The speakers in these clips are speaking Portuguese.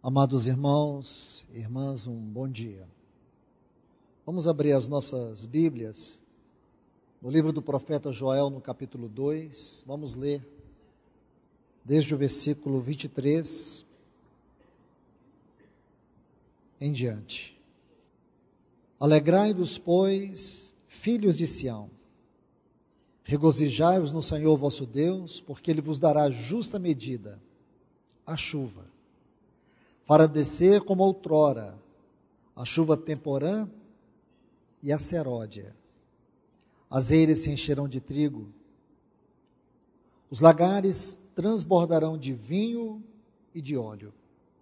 Amados irmãos e irmãs, um bom dia. Vamos abrir as nossas Bíblias no livro do profeta Joel, no capítulo 2. Vamos ler desde o versículo 23 em diante. Alegrai-vos, pois, filhos de Sião, regozijai-vos no Senhor vosso Deus, porque Ele vos dará justa medida, a chuva, para descer como outrora, a chuva temporã e a seródia. As eiras se encherão de trigo, os lagares transbordarão de vinho e de óleo.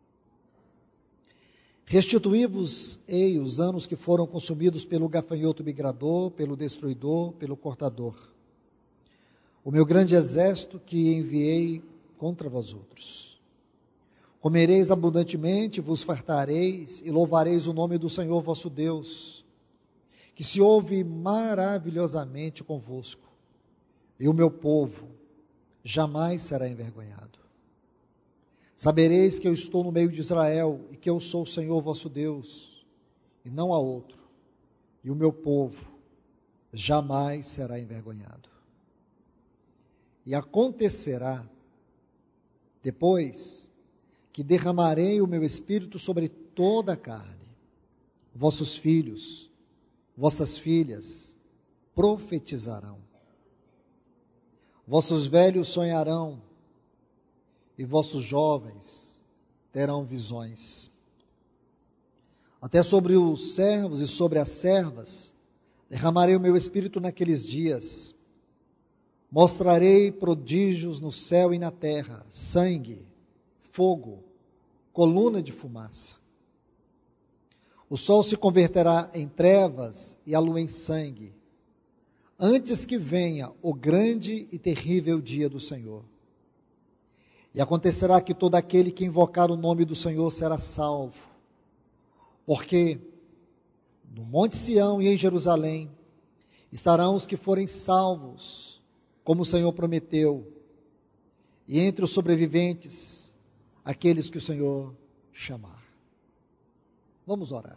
Restituí-vos-ei os anos que foram consumidos pelo gafanhoto migrador, pelo destruidor, pelo cortador. O meu grande exército que enviei contra vós outros. Comereis abundantemente, vos fartareis e louvareis o nome do Senhor vosso Deus, que se ouve maravilhosamente convosco, e o meu povo jamais será envergonhado. Sabereis que eu estou no meio de Israel e que eu sou o Senhor vosso Deus, e não há outro, e o meu povo jamais será envergonhado. E acontecerá depois que derramarei o meu espírito sobre toda a carne. Vossos filhos, vossas filhas profetizarão. Vossos velhos sonharão e vossos jovens terão visões. Até sobre os servos e sobre as servas derramarei o meu espírito naqueles dias. Mostrarei prodígios no céu e na terra, sangue, fogo, coluna de fumaça. O sol se converterá em trevas e a lua em sangue, antes que venha o grande e terrível dia do Senhor. E acontecerá que todo aquele que invocar o nome do Senhor será salvo, porque no Monte Sião e em Jerusalém estarão os que forem salvos, como o Senhor prometeu, e entre os sobreviventes, aqueles que o Senhor chamar. Vamos orar.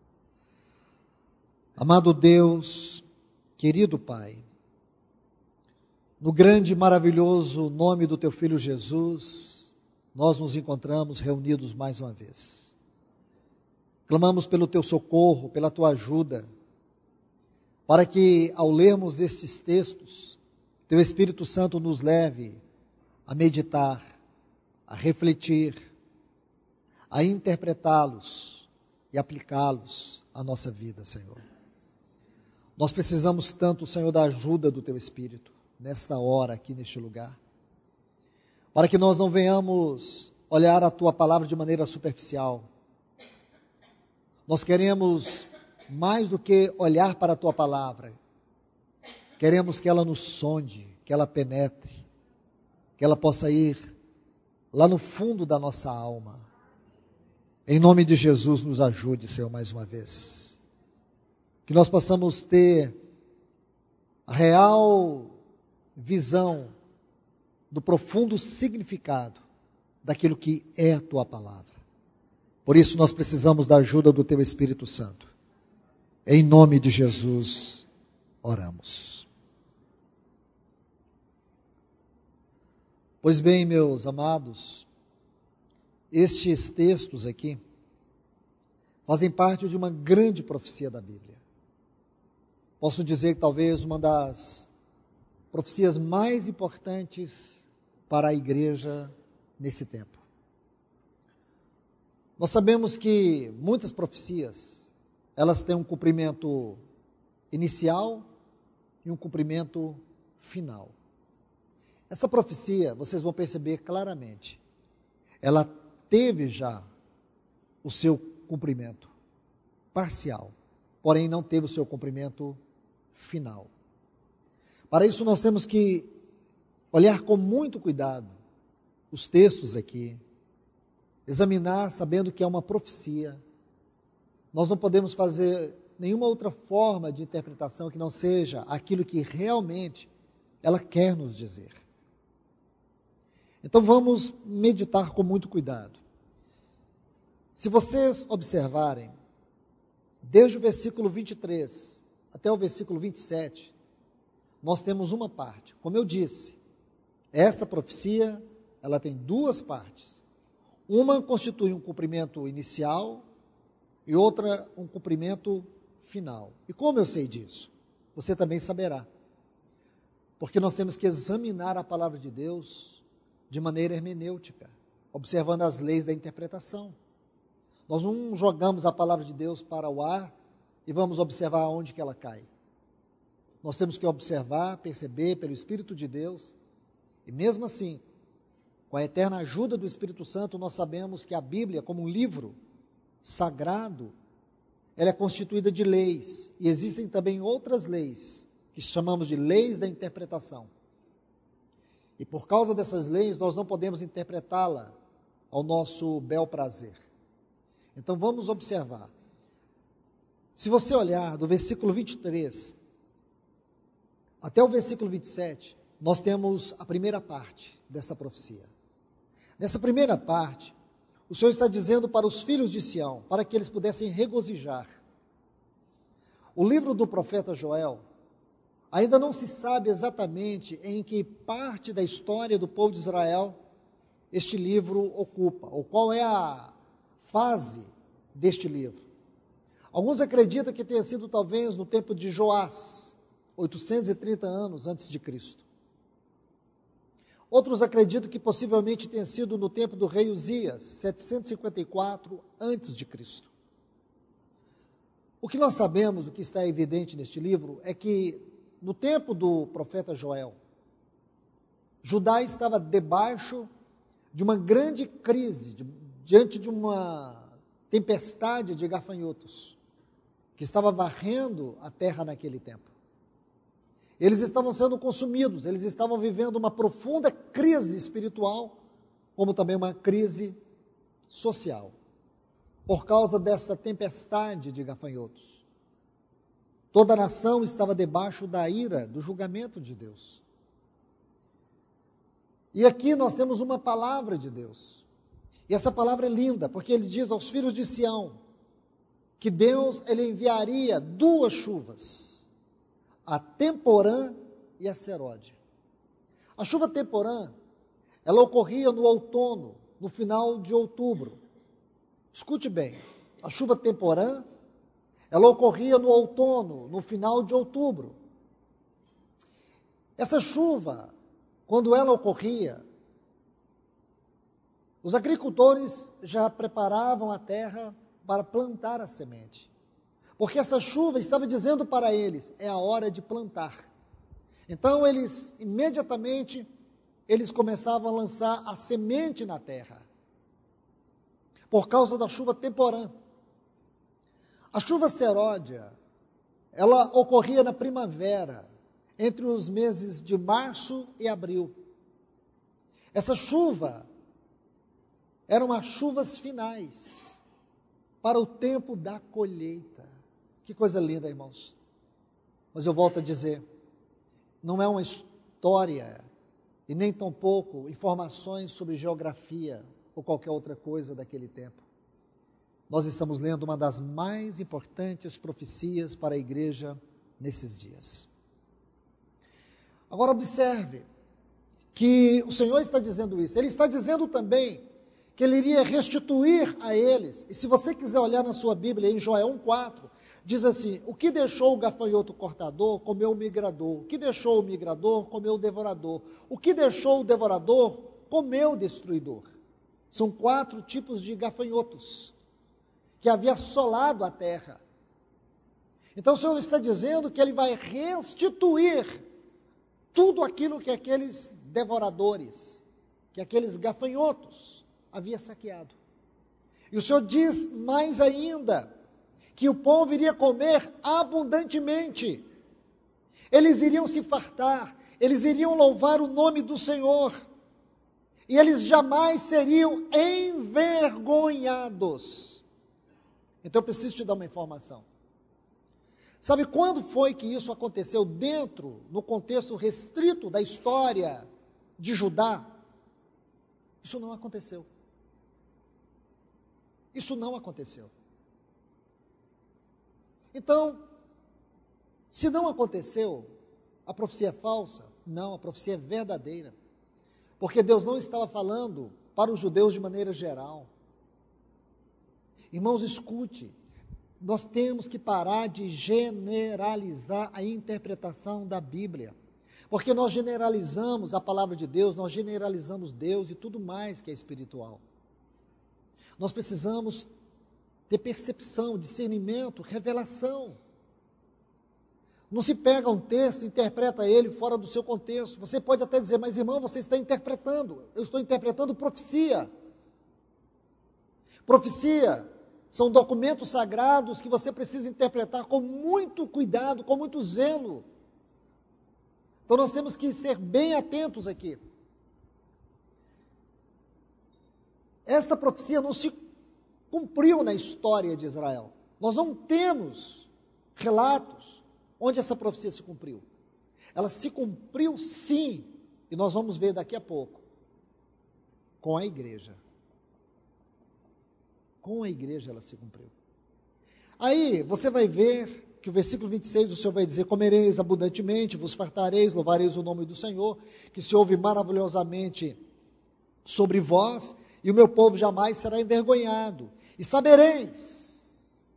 Amado Deus, querido Pai, no grande e maravilhoso nome do Teu Filho Jesus, nós nos encontramos reunidos mais uma vez. Clamamos pelo Teu socorro, pela Tua ajuda, para que ao lermos estes textos, Teu Espírito Santo nos leve a meditar, a refletir, a interpretá-los e aplicá-los à nossa vida, Senhor. Nós precisamos tanto, Senhor, da ajuda do Teu Espírito, nesta hora, aqui neste lugar, para que nós não venhamos olhar a Tua palavra de maneira superficial. Nós queremos, mais do que olhar para a Tua palavra, queremos que ela nos sonde, que ela penetre, que ela possa ir lá no fundo da nossa alma. Em nome de Jesus, nos ajude, Senhor, mais uma vez. Que nós possamos ter a real visão do profundo significado daquilo que é a Tua palavra. Por isso nós precisamos da ajuda do Teu Espírito Santo. Em nome de Jesus, oramos. Pois bem, meus amados, estes textos aqui fazem parte de uma grande profecia da Bíblia. Posso dizer que talvez uma das profecias mais importantes para a igreja nesse tempo. Nós sabemos que muitas profecias, elas têm um cumprimento inicial e um cumprimento final. Essa profecia, vocês vão perceber claramente, ela teve já o seu cumprimento parcial, porém não teve o seu cumprimento final. Para isso nós temos que olhar com muito cuidado os textos aqui, examinar sabendo que é uma profecia. Nós não podemos fazer nenhuma outra forma de interpretação que não seja aquilo que realmente ela quer nos dizer. Então vamos meditar com muito cuidado. Se vocês observarem, desde o versículo 23 até o versículo 27, nós temos uma parte. Como eu disse, esta profecia, ela tem duas partes. Uma constitui um cumprimento inicial e outra um cumprimento final. E como eu sei disso? Você também saberá. Porque nós temos que examinar a palavra de Deus de maneira hermenêutica, observando as leis da interpretação. Nós não jogamos a palavra de Deus para o ar e vamos observar onde que ela cai. Nós temos que observar, perceber pelo Espírito de Deus, e mesmo assim, com a eterna ajuda do Espírito Santo, nós sabemos que a Bíblia, como um livro sagrado, ela é constituída de leis, e existem também outras leis, que chamamos de leis da interpretação. E por causa dessas leis, nós não podemos interpretá-la ao nosso bel prazer. Então vamos observar. Se você olhar do versículo 23 até o versículo 27, nós temos a primeira parte dessa profecia. Nessa primeira parte, o Senhor está dizendo para os filhos de Sião, para que eles pudessem regozijar. O livro do profeta Joel, ainda não se sabe exatamente em que parte da história do povo de Israel este livro ocupa, ou qual é a fase deste livro. Alguns acreditam que tenha sido talvez no tempo de Joás, 830 anos antes de Cristo. Outros acreditam que possivelmente tenha sido no tempo do rei Uzias, 754 antes de Cristo. O que nós sabemos, o que está evidente neste livro, é que no tempo do profeta Joel, Judá estava debaixo de uma grande crise, diante de uma tempestade de gafanhotos, que estava varrendo a terra naquele tempo. Eles estavam sendo consumidos, eles estavam vivendo uma profunda crise espiritual, como também uma crise social, por causa dessa tempestade de gafanhotos. Toda a nação estava debaixo da ira, do julgamento de Deus. E aqui nós temos uma palavra de Deus. E essa palavra é linda, porque ele diz aos filhos de Sião que Deus ele enviaria duas chuvas, a temporã e a seródia. A chuva temporã, ela ocorria no outono, no final de outubro. Escute bem, a chuva temporã, ela ocorria no outono, no final de outubro. Essa chuva, quando ela ocorria, os agricultores já preparavam a terra para plantar a semente. Porque essa chuva estava dizendo para eles, é a hora de plantar. Então eles, imediatamente, eles começavam a lançar a semente na terra. Por causa da chuva temporã. A chuva seródia, ela ocorria na primavera, entre os meses de março e abril. Essa chuva eram as chuvas finais, para o tempo da colheita. Que coisa linda, irmãos. Mas eu volto a dizer, não é uma história e nem tampouco informações sobre geografia ou qualquer outra coisa daquele tempo. Nós estamos lendo uma das mais importantes profecias para a igreja nesses dias. Agora observe que o Senhor está dizendo isso. Ele está dizendo também que Ele iria restituir a eles. E se você quiser olhar na sua Bíblia, em Joel 1,4, diz assim, o que deixou o gafanhoto cortador, comeu o migrador. O que deixou o migrador, comeu o devorador. O que deixou o devorador, comeu o destruidor. São 4 tipos de gafanhotos que havia assolado a terra. Então o Senhor está dizendo que Ele vai restituir tudo aquilo que aqueles devoradores, que aqueles gafanhotos havia saqueado. E o Senhor diz mais ainda, que o povo iria comer abundantemente, eles iriam se fartar, eles iriam louvar o nome do Senhor, e eles jamais seriam envergonhados. Então eu preciso te dar uma informação. Sabe quando foi que isso aconteceu dentro, no contexto restrito da história de Judá? Isso não aconteceu. Isso não aconteceu. Então, se não aconteceu, a profecia é falsa? Não, a profecia é verdadeira. Porque Deus não estava falando para os judeus de maneira geral. Irmãos, escute, nós temos que parar de generalizar a interpretação da Bíblia. Porque nós generalizamos a palavra de Deus, nós generalizamos Deus e tudo mais que é espiritual. Nós precisamos ter percepção, discernimento, revelação. Não se pega um texto e interpreta ele fora do seu contexto. Você pode até dizer, mas irmão, você está interpretando. Eu estou interpretando profecia. Profecia são documentos sagrados que você precisa interpretar com muito cuidado, com muito zelo. Então nós temos que ser bem atentos aqui. Esta profecia não se cumpriu na história de Israel. Nós não temos relatos onde essa profecia se cumpriu. Ela se cumpriu sim, e nós vamos ver daqui a pouco, com a igreja. Com a igreja ela se cumpriu. Aí você vai ver que o versículo 26, o Senhor vai dizer, comereis abundantemente, vos fartareis, louvareis o nome do Senhor, que se ouve maravilhosamente sobre vós, e o meu povo jamais será envergonhado. E sabereis,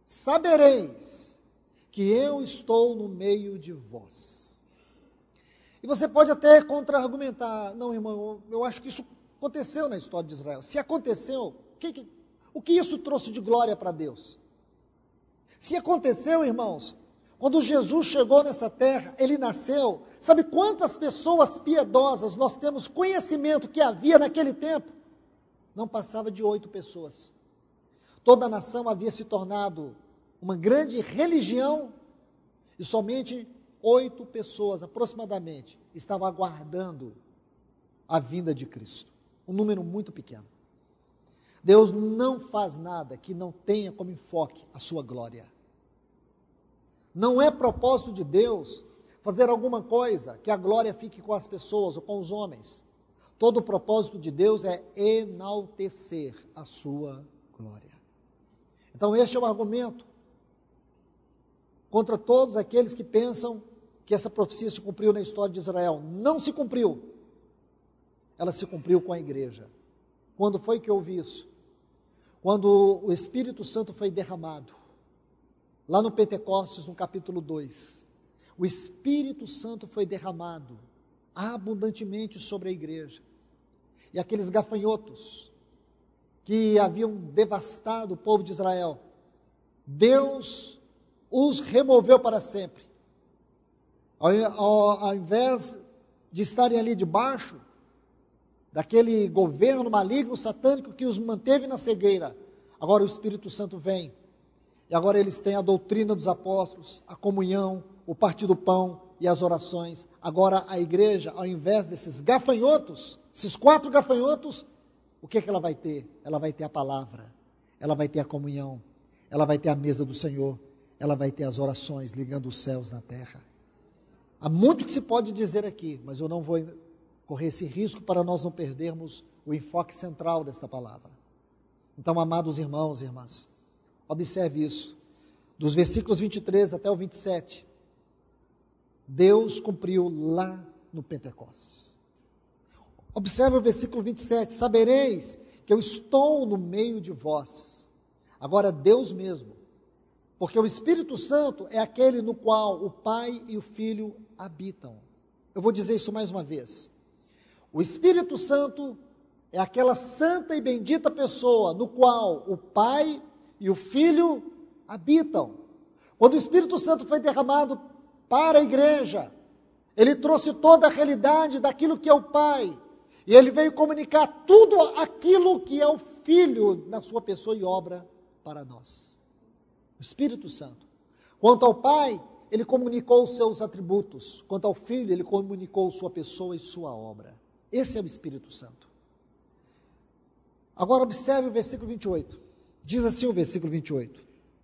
que eu estou no meio de vós. E você pode até contra-argumentar, não, irmão, eu acho que isso aconteceu na história de Israel. Se aconteceu, o que isso trouxe de glória para Deus? Se aconteceu, irmãos, quando Jesus chegou nessa terra, ele nasceu, sabe quantas pessoas piedosas nós temos conhecimento que havia naquele tempo? Não passava de 8 pessoas. Toda a nação havia se tornado uma grande religião e somente 8 pessoas, aproximadamente, estavam aguardando a vinda de Cristo. Um número muito pequeno. Deus não faz nada que não tenha como enfoque a sua glória. Não é propósito de Deus fazer alguma coisa que a glória fique com as pessoas ou com os homens. Todo o propósito de Deus é enaltecer a sua glória. Então este é o argumento contra todos aqueles que pensam que essa profecia se cumpriu na história de Israel. Não se cumpriu. Ela se cumpriu com a igreja. Quando foi que houve isso? Quando o Espírito Santo foi derramado. Lá no Pentecostes, no capítulo 2. O Espírito Santo foi derramado abundantemente sobre a igreja. E aqueles gafanhotos que haviam devastado o povo de Israel, Deus os removeu para sempre. Ao invés de estarem ali debaixo daquele governo maligno, satânico que os manteve na cegueira, agora o Espírito Santo vem. E agora eles têm a doutrina dos apóstolos, a comunhão, o partir do pão e as orações. Agora a igreja, ao invés desses gafanhotos, esses 4 gafanhotos, o que ela vai ter? Ela vai ter a palavra, ela vai ter a comunhão, ela vai ter a mesa do Senhor, ela vai ter as orações ligando os céus na terra. Há muito que se pode dizer aqui, mas eu não vou correr esse risco para nós não perdermos o enfoque central desta palavra. Então, amados irmãos e irmãs, observe isso. Dos versículos 23 até o 27, Deus cumpriu lá no Pentecostes. Observe o versículo 27, sabereis que eu estou no meio de vós. Agora Deus mesmo, porque o Espírito Santo é aquele no qual o Pai e o Filho habitam. Eu vou dizer isso mais uma vez. O Espírito Santo é aquela santa e bendita pessoa no qual o Pai e o Filho habitam. Quando o Espírito Santo foi derramado para a igreja, ele trouxe toda a realidade daquilo que é o Pai, e ele veio comunicar tudo aquilo que é o Filho na sua pessoa e obra para nós. O Espírito Santo. Quanto ao Pai, ele comunicou os seus atributos. Quanto ao Filho, ele comunicou sua pessoa e sua obra. Esse é o Espírito Santo. Agora observe o versículo 28. Diz assim o versículo 28.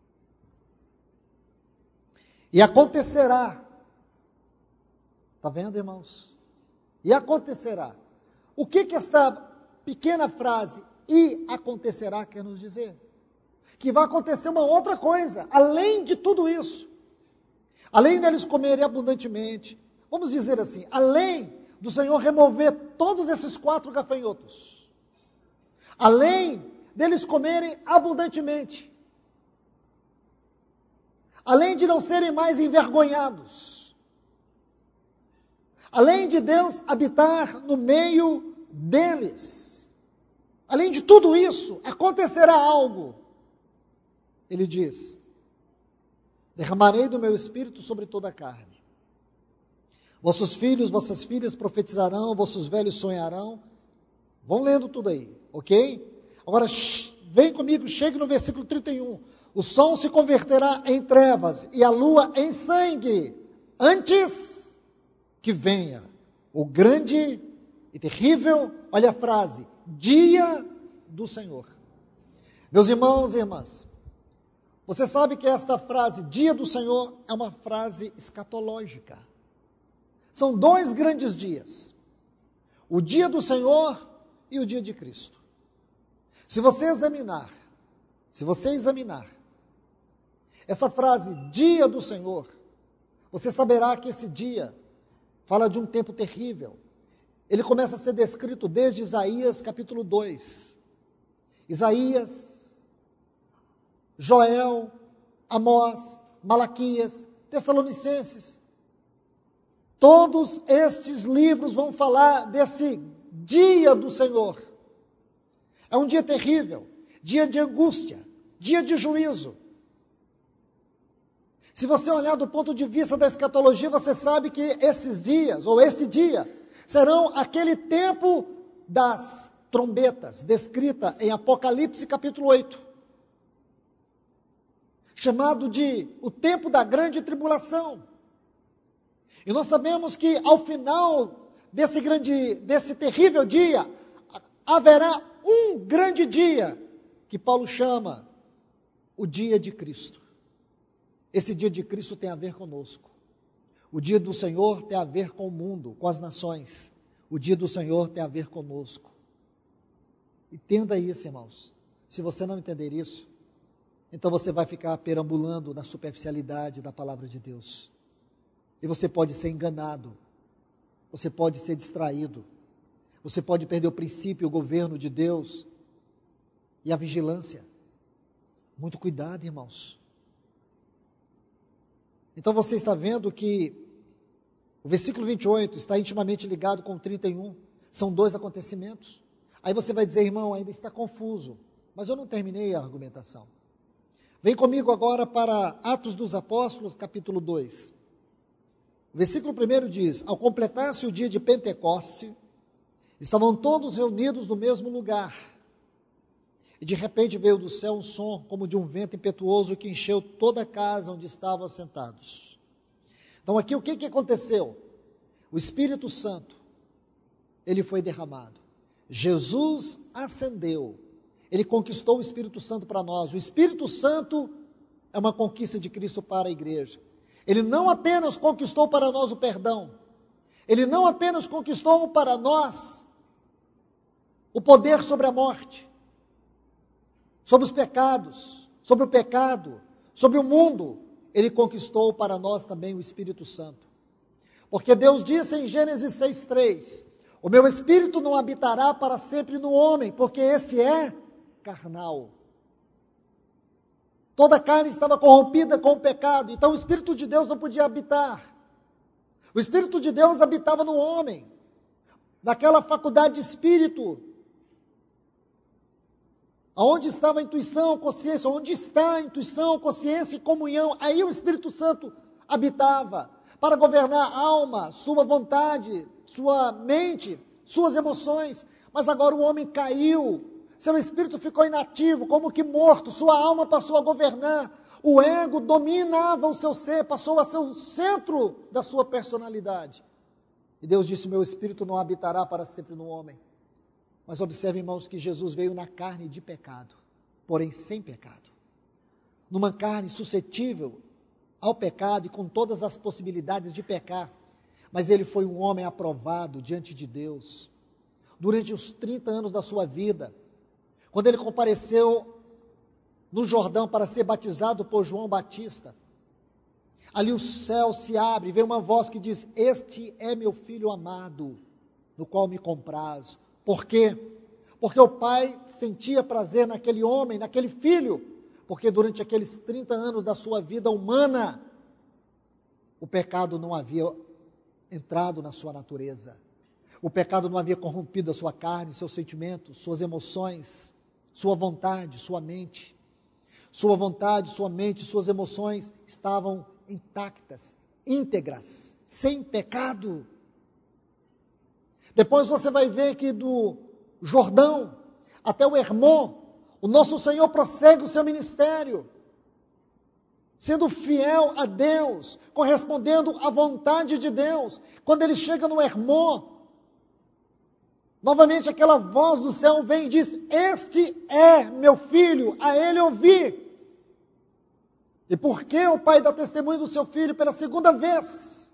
E acontecerá. Está vendo, irmãos? E acontecerá. O que esta pequena frase, e acontecerá, quer nos dizer? que vai acontecer uma outra coisa, além de tudo isso. Além deles comerem abundantemente, vamos dizer assim, além do Senhor remover todos esses 4 gafanhotos, além deles comerem abundantemente, além de não serem mais envergonhados, além de Deus habitar no meio deles, além de tudo isso, acontecerá algo. Ele diz: derramarei do meu espírito sobre toda a carne. Vossos filhos, vossas filhas profetizarão, vossos velhos sonharão. Vão lendo tudo aí, ok? Agora, vem comigo, chegue no versículo 31. O sol se converterá em trevas e a lua em sangue, antes que venha o grande e terrível, olha a frase, dia do Senhor. Meus irmãos e irmãs, você sabe que esta frase, dia do Senhor, é uma frase escatológica. São 2 grandes dias, o dia do Senhor e o dia de Cristo. Se você examinar essa frase, dia do Senhor, você saberá que esse dia fala de um tempo terrível. Ele começa a ser descrito desde Isaías capítulo 2. Isaías, Joel, Amós, Malaquias, Tessalonicenses. Todos estes livros vão falar desse dia do Senhor. É um dia terrível, dia de angústia, dia de juízo. Se você olhar do ponto de vista da escatologia, você sabe que esses dias, ou esse dia, serão aquele tempo das trombetas, descrita em Apocalipse capítulo 8. Chamado de o tempo da grande tribulação. E nós sabemos que ao final desse terrível dia, haverá um grande dia, que Paulo chama o dia de Cristo. Esse dia de Cristo tem a ver conosco. O dia do Senhor tem a ver com o mundo, com as nações. O dia do Senhor tem a ver conosco. Entenda isso, irmãos. Se você não entender isso, então você vai ficar perambulando na superficialidade da palavra de Deus. E você pode ser enganado. Você pode ser distraído. Você pode perder o princípio, o governo de Deus e a vigilância. Muito cuidado, irmãos. Então você está vendo que o versículo 28 está intimamente ligado com o 31. São 2 acontecimentos. Aí você vai dizer, irmão, ainda está confuso. Mas eu não terminei a argumentação. Vem comigo agora para Atos dos Apóstolos, capítulo 2. O versículo 1 diz: ao completar-se o dia de Pentecostes, estavam todos reunidos no mesmo lugar. E de repente veio do céu um som como de um vento impetuoso que encheu toda a casa onde estavam assentados. Então aqui o que aconteceu? O Espírito Santo, ele foi derramado. Jesus ascendeu. Ele conquistou o Espírito Santo para nós. O Espírito Santo é uma conquista de Cristo para a igreja. Ele não apenas conquistou para nós o perdão. Ele não apenas conquistou para nós o poder sobre a morte, sobre os pecados, sobre o pecado, sobre o mundo. Ele conquistou para nós também o Espírito Santo. Porque Deus disse em Gênesis 6:3, o meu Espírito não habitará para sempre no homem, porque este é carnal. Toda a carne estava corrompida com o pecado, então o Espírito de Deus não podia habitar. O Espírito de Deus habitava no homem, naquela faculdade de espírito, aonde estava a intuição, consciência, onde está a intuição, consciência e comunhão, aí o Espírito Santo habitava, para governar a alma, sua vontade, sua mente, suas emoções. Mas agora o homem caiu, seu espírito ficou inativo, como que morto, sua alma passou a governar, o ego dominava o seu ser, passou a ser o centro da sua personalidade. E Deus disse, meu espírito não habitará para sempre no homem. Mas observe, irmãos, que Jesus veio na carne de pecado, porém sem pecado. Numa carne suscetível ao pecado e com todas as possibilidades de pecar. Mas ele foi um homem aprovado diante de Deus. Durante os 30 anos da sua vida, quando ele compareceu no Jordão para ser batizado por João Batista, ali o céu se abre, vem uma voz que diz: este é meu filho amado, no qual me comprazo. Por quê? Porque o pai sentia prazer naquele homem, naquele filho, porque durante aqueles 30 anos da sua vida humana, o pecado não havia entrado na sua natureza. O pecado não havia corrompido a sua carne, seus sentimentos, suas emoções, sua vontade, sua mente. Sua vontade, sua mente, suas emoções estavam intactas, íntegras, sem pecado. Depois você vai ver que do Jordão até o Hermon, o nosso Senhor prossegue o seu ministério, sendo fiel a Deus, correspondendo à vontade de Deus. Quando ele chega no Hermon, novamente aquela voz do céu vem e diz: este é meu filho, a ele ouvi. E por que o pai dá testemunho do seu filho pela segunda vez?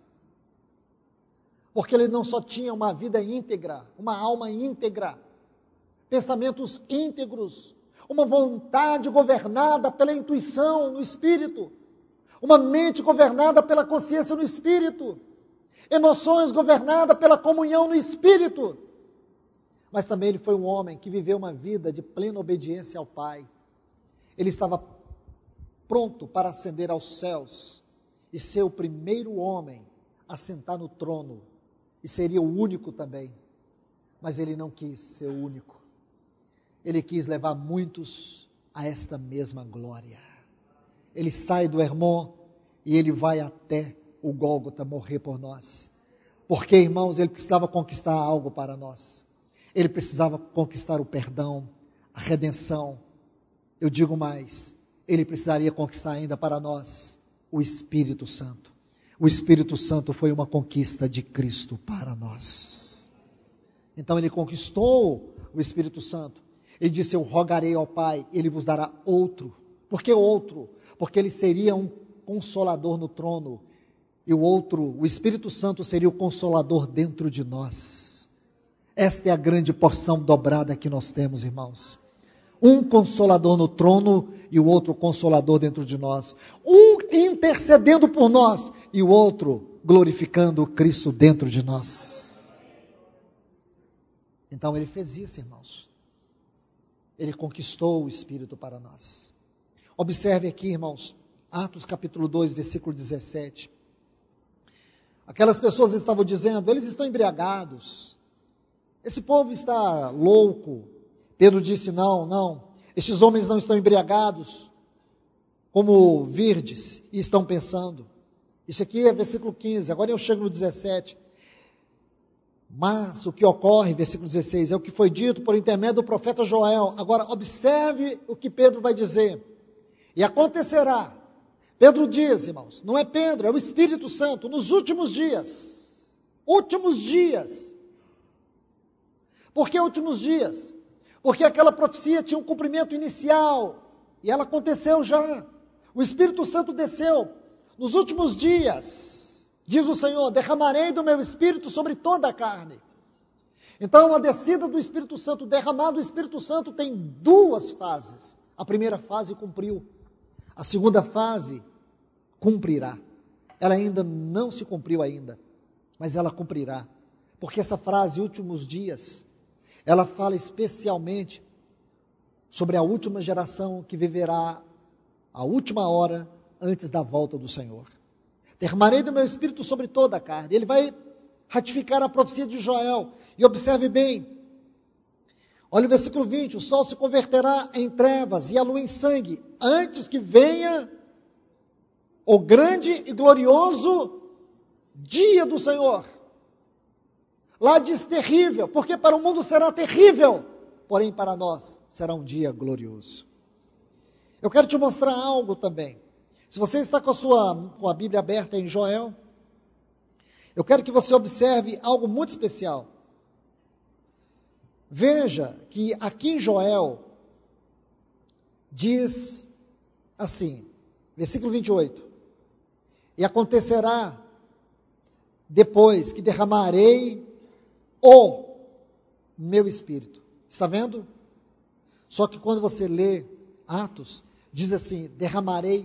Porque ele não só tinha uma vida íntegra, uma alma íntegra, pensamentos íntegros, uma vontade governada pela intuição no espírito, uma mente governada pela consciência no espírito, emoções governadas pela comunhão no espírito, mas também ele foi um homem que viveu uma vida de plena obediência ao Pai. Ele estava pronto para ascender aos céus e ser o primeiro homem a sentar no trono, e seria o único também, mas ele não quis ser o único. Ele quis levar muitos a esta mesma glória. Ele sai do Hermon e ele vai até o Gólgota morrer por nós. Porque, irmãos, ele precisava conquistar algo para nós. Ele precisava conquistar o perdão, a redenção. Eu digo mais, ele precisaria conquistar ainda para nós o Espírito Santo. O Espírito Santo foi uma conquista de Cristo para nós. Então ele conquistou o Espírito Santo. Ele disse: eu rogarei ao Pai, ele vos dará outro. Por que outro? Porque ele seria um consolador no trono. E o outro, o Espírito Santo, seria o consolador dentro de nós. Esta é a grande porção dobrada que nós temos, irmãos. Um consolador no trono e o outro consolador dentro de nós. Um intercedendo por nós e o outro glorificando Cristo dentro de nós. Então ele fez isso, irmãos. Ele conquistou o Espírito para nós. Observe aqui, irmãos, Atos capítulo 2, versículo 17. Aquelas pessoas estavam dizendo: eles estão embriagados. Esse povo está louco. Pedro disse: não, estes homens não estão embriagados, como virdes, e estão pensando. Isso aqui é versículo 15, agora eu chego no 17. Mas o que ocorre, versículo 16, é o que foi dito por intermédio do profeta Joel. Agora observe o que Pedro vai dizer. E acontecerá, Pedro diz, irmãos, não é Pedro, é o Espírito Santo, nos últimos dias. Por que últimos dias? Porque aquela profecia tinha um cumprimento inicial, e ela aconteceu já. O Espírito Santo desceu nos últimos dias, diz o Senhor: derramarei do meu Espírito sobre toda a carne. Então a descida do Espírito Santo, derramado do Espírito Santo, tem duas fases. A primeira fase cumpriu, a segunda fase cumprirá. Ela ainda não se cumpriu ainda, mas ela cumprirá, porque essa frase, últimos dias, ela fala especialmente sobre a última geração que viverá a última hora antes da volta do Senhor. Derramarei do meu Espírito sobre toda a carne. Ele vai ratificar a profecia de Joel. E observe bem, olha o versículo 20, o sol se converterá em trevas e a lua em sangue, antes que venha o grande e glorioso dia do Senhor. Lá diz terrível, porque para o mundo será terrível, porém para nós será um dia glorioso. Eu quero te mostrar algo também. Se você está com a Bíblia aberta em Joel, eu quero que você observe algo muito especial. Veja que aqui em Joel diz assim, versículo 28, e acontecerá depois que derramarei o meu Espírito. Está vendo? Só que quando você lê Atos, Diz assim: derramarei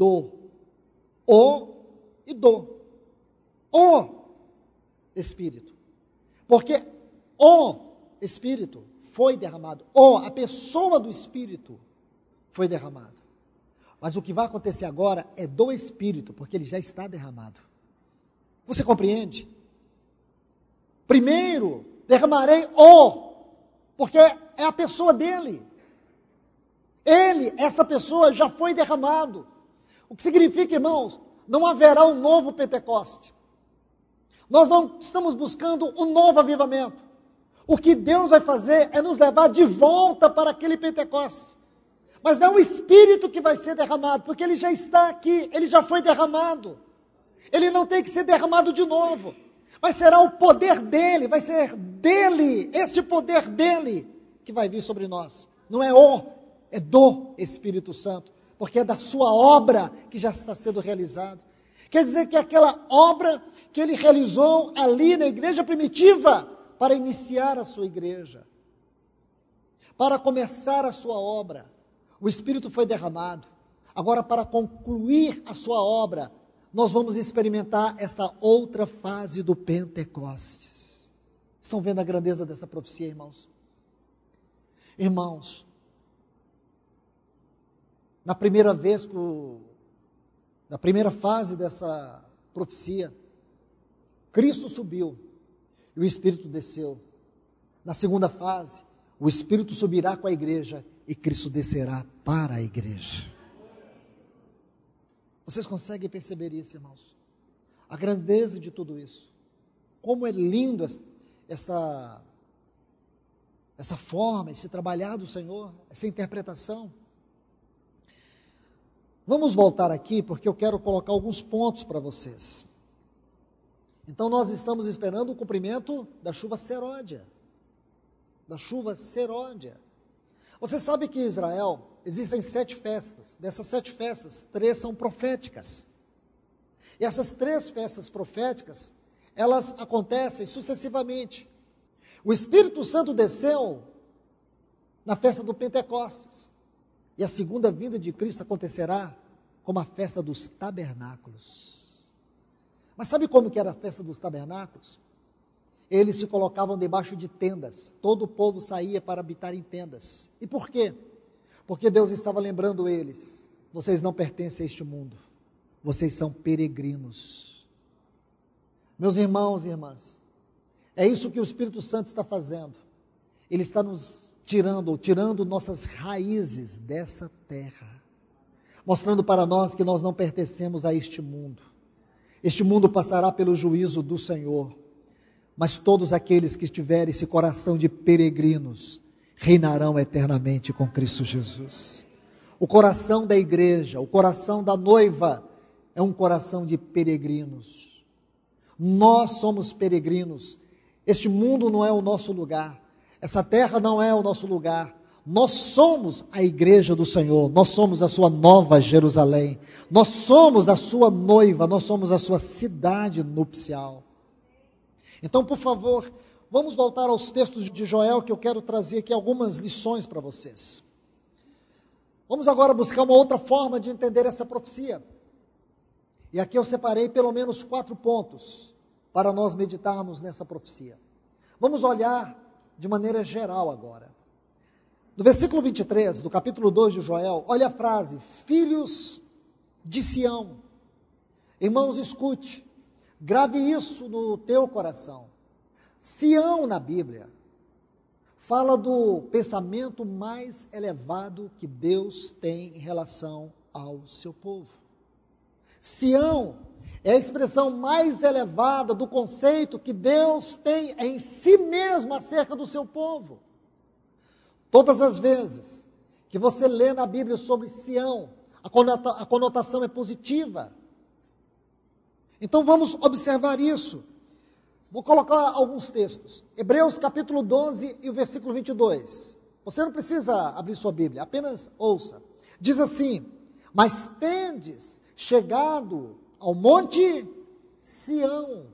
o Espírito. Porque o Espírito foi derramado. A pessoa do Espírito foi derramada. Mas o que vai acontecer agora é do Espírito, porque ele já está derramado. Você compreende? Primeiro, derramarei porque é a pessoa dele. Essa pessoa já foi derramado. O que significa, irmãos, não haverá um novo Pentecoste. Nós não estamos buscando um novo avivamento. O que Deus vai fazer é nos levar de volta para aquele Pentecoste. Mas não é o Espírito que vai ser derramado, porque ele já está aqui, ele já foi derramado. Ele não tem que ser derramado de novo. Mas será o poder dele, vai ser dele, esse poder dele, que vai vir sobre nós. Não é do Espírito Santo, porque é da sua obra que já está sendo realizada. Quer dizer que aquela obra que ele realizou ali na igreja primitiva, para iniciar a sua igreja, para começar a sua obra, o Espírito foi derramado. Agora, para concluir a sua obra, nós vamos experimentar esta outra fase do Pentecostes. Estão vendo a grandeza dessa profecia, irmãos? Irmãos, na primeira fase dessa profecia, Cristo subiu e o Espírito desceu. Na segunda fase, o Espírito subirá com a igreja e Cristo descerá para a igreja. Vocês conseguem perceber isso, irmãos? A grandeza de tudo isso. Como é lindo essa forma, esse trabalhar do Senhor, essa interpretação. Vamos voltar aqui, porque eu quero colocar alguns pontos para vocês. Então, nós estamos esperando o cumprimento da chuva seródia. Você sabe que em Israel existem 7 festas. Dessas 7 festas, 3 são proféticas. E essas 3 festas proféticas, elas acontecem sucessivamente. O Espírito Santo desceu na festa do Pentecostes. E a segunda vinda de Cristo acontecerá como a festa dos tabernáculos. Mas sabe como que era a festa dos tabernáculos? Eles se colocavam debaixo de tendas. Todo o povo saía para habitar em tendas. E por quê? Porque Deus estava lembrando eles: vocês não pertencem a este mundo. Vocês são peregrinos. Meus irmãos e irmãs, é isso que o Espírito Santo está fazendo. Ele está nos tirando nossas raízes dessa terra, mostrando para nós que nós não pertencemos a este mundo. Este mundo passará pelo juízo do Senhor, mas todos aqueles que tiverem esse coração de peregrinos reinarão eternamente com Cristo Jesus. O coração da igreja, o coração da noiva é um coração de peregrinos. Nós somos peregrinos. Este mundo não é o nosso lugar. Essa terra não é o nosso lugar. Nós somos a igreja do Senhor, nós somos a sua nova Jerusalém, nós somos a sua noiva, nós somos a sua cidade nupcial. Então, por favor, vamos voltar aos textos de Joel, que eu quero trazer aqui algumas lições para vocês. Vamos agora buscar uma outra forma de entender essa profecia. E aqui eu separei pelo menos 4 pontos para nós meditarmos nessa profecia. Vamos olhar de maneira geral agora. No versículo 23, do capítulo 2 de Joel, olha a frase: filhos de Sião. Irmãos, escute, grave isso no teu coração. Sião na Bíblia fala do pensamento mais elevado que Deus tem em relação ao seu povo. Sião é a expressão mais elevada do conceito que Deus tem em si mesmo acerca do seu povo. Todas as vezes que você lê na Bíblia sobre Sião, a conotação é positiva. Então vamos observar isso. Vou colocar alguns textos. Hebreus capítulo 12 e o versículo 22. Você não precisa abrir sua Bíblia, apenas ouça. Diz assim: mas tendes chegado ao monte Sião,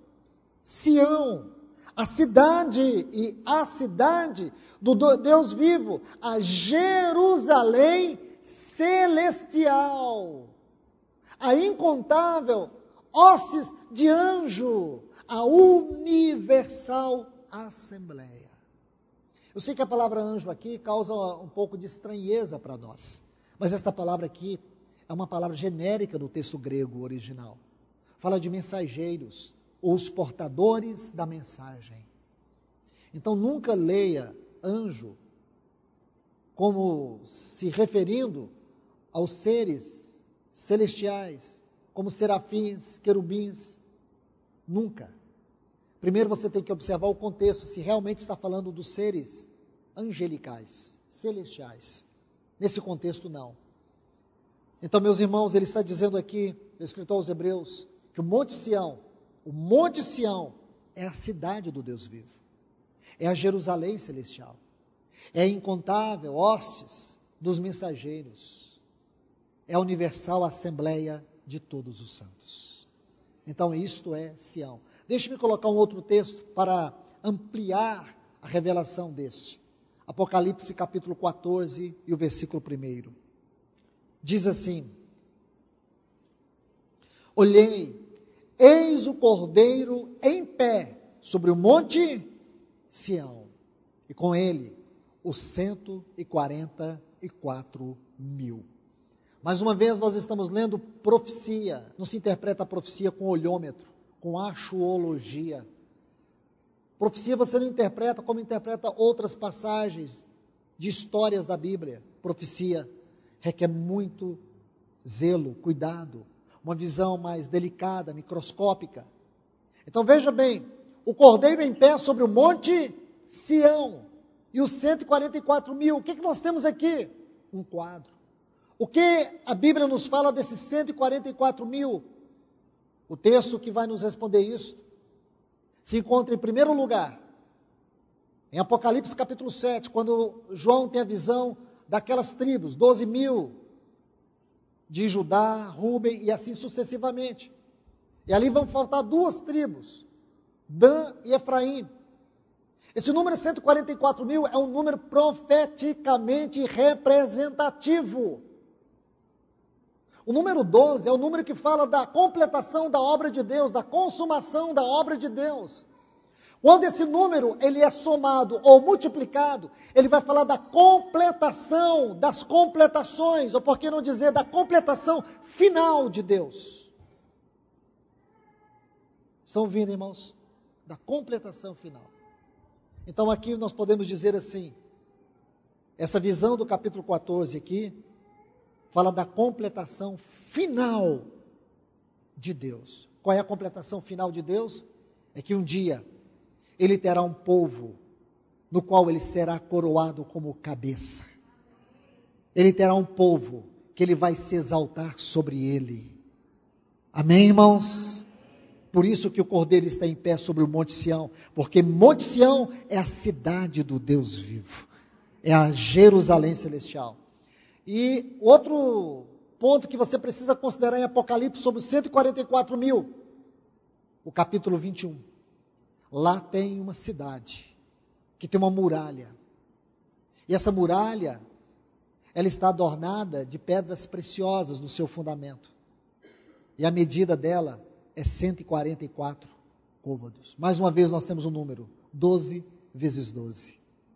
a cidade do Deus vivo, a Jerusalém celestial, a incontável hostes de anjo, a universal assembleia. Eu sei que a palavra anjo aqui causa um pouco de estranheza para nós, mas esta palavra aqui é uma palavra genérica do texto grego original. Fala de mensageiros, ou os portadores da mensagem. Então nunca leia anjo como se referindo aos seres celestiais, como serafins, querubins. Nunca. Primeiro você tem que observar o contexto, se realmente está falando dos seres angelicais, celestiais. Nesse contexto, não. Então, meus irmãos, ele está dizendo aqui, o escritor aos Hebreus, que o Monte Sião é a cidade do Deus vivo. É a Jerusalém celestial. É a incontável hostes dos mensageiros. É a universal assembleia de todos os santos. Então, isto é Sião. Deixe-me colocar um outro texto para ampliar a revelação deste. Apocalipse capítulo 14 e o versículo 1. Diz assim: olhei, eis o Cordeiro em pé sobre o monte Sião, e com ele os 144.000. Mais uma vez nós estamos lendo profecia, não se interpreta a profecia com olhômetro, com axiologia. Profecia você não interpreta como interpreta outras passagens de histórias da Bíblia. Profecia requer muito zelo, cuidado, uma visão mais delicada, microscópica. Então veja bem, o Cordeiro em pé sobre o monte Sião e os 144.000. O que nós temos aqui? Um quadro. O que a Bíblia nos fala desses 144.000? O texto que vai nos responder isso se encontra em primeiro lugar em Apocalipse capítulo 7, quando João tem a visão daquelas tribos, 12.000 de Judá, Rúben e assim sucessivamente. E ali vão faltar duas tribos, Dan e Efraim. Esse número 144.000 é um número profeticamente representativo. O número 12 é o número que fala da completação da obra de Deus, da consumação da obra de Deus. Quando esse número ele é somado ou multiplicado, ele vai falar da completação, das completações, ou por que não dizer da completação final de Deus. Estão ouvindo, irmãos? Da completação final. Então aqui nós podemos dizer assim, essa visão do capítulo 14 aqui, fala da completação final de Deus. Qual é a completação final de Deus? É que um dia ele terá um povo no qual ele será coroado como cabeça. Ele terá um povo que ele vai se exaltar sobre ele. Amém, irmãos? Por isso que o Cordeiro está em pé sobre o Monte Sião, porque Monte Sião é a cidade do Deus vivo, é a Jerusalém celestial. E outro ponto que você precisa considerar em Apocalipse sobre os 144.000, o capítulo 21. Lá tem uma cidade, que tem uma muralha. E essa muralha, ela está adornada de pedras preciosas no seu fundamento. E a medida dela é 144 côvados. Mais uma vez nós temos um número, 12 vezes 12.